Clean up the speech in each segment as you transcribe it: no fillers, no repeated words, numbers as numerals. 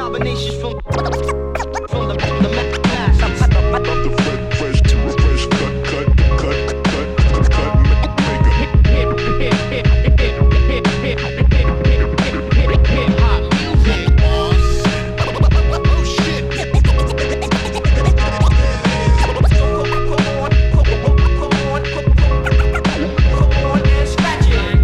combinations from the masters. I'm the fresh cut maker. Hip-hop music. Oh shit. Come on and scratch it.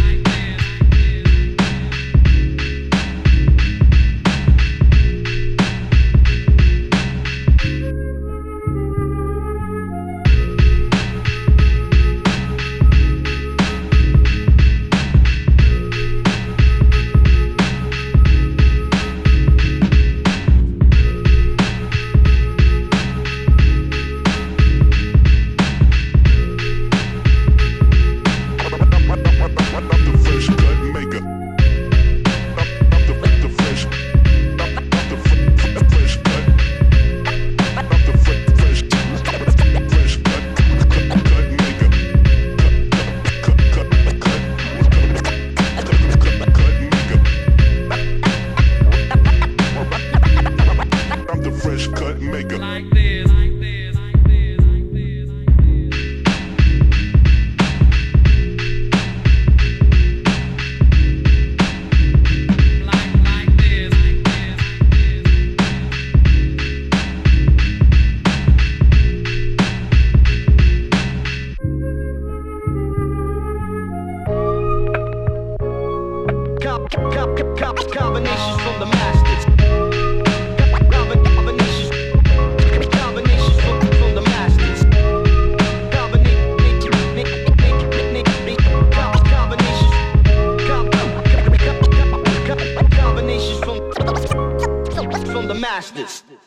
Combinations from the masters. Combinations from the masters. Combinations from the masters.